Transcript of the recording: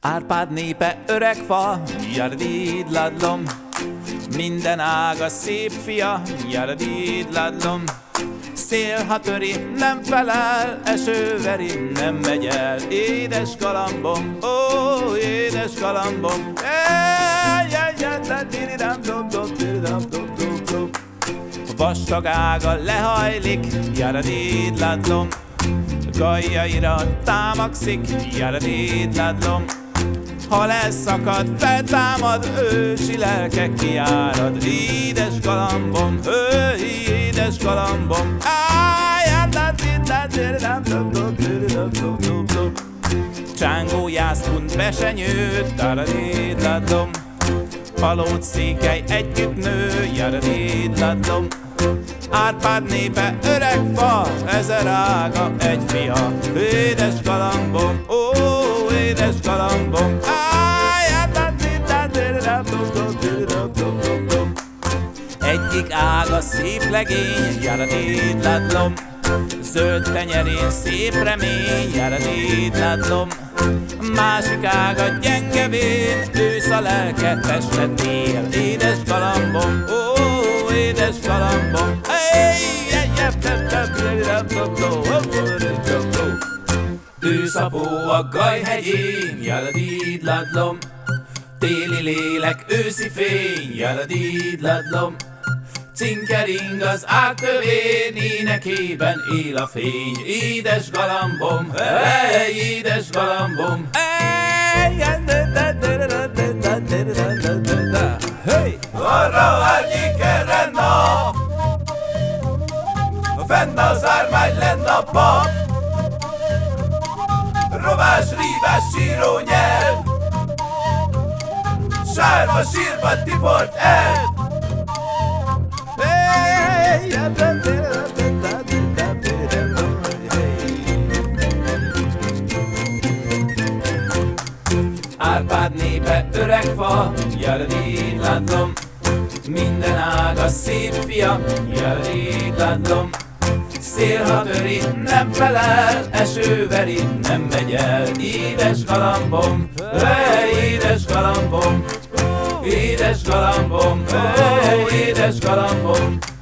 Árpád népe öreg fa, jaradídladlom. Minden ága szép fia, jaradídladlom. Szél, ha töri, nem felel, eső veri, nem megy el. Édes galambom, ó, édes galambom. Vastag ága lehajlik, jaradídladlom. Gajjaira támagszik, jaradídladlom. Ha leszakad, feltámad, ősi lelke kiárad. Édes galambom, édes galambom. Csángó jászkund besenyőt, jaradídladlom. Palóc székely együtt nő, jaradídladlom. Árpád népe öreg fa, 1000 ága egy fia. Édes galambom, ó, édes galambom. Egyik ága szép legény, jaradídladlom. Zöld tenyerén szép remény, jaradídladlom. Másik ága gyenge vén, ősz a lelke testet él. Édes galambom, ó, édes galambom. Őszapó a Gajhegyén, jaradídladlom. Téli lélek, őszi fény, jaradídladlom. Cinkering az ág tövén, énekében él a fény. Édes galambom, édes galambom. Arra egyik erre nap, fenn az ármány lenn a pap. Rovás, rívás, síró nyelv, sárba, sírba tibort el. Árpád népe öreg fa, jaradídladlom. Minden ága szép fia, jaradídladlom. Szél, ha töri, nem felel, eső veri, nem megy el. Édes galambom, édes galambom. Édes galambom, édes galambom.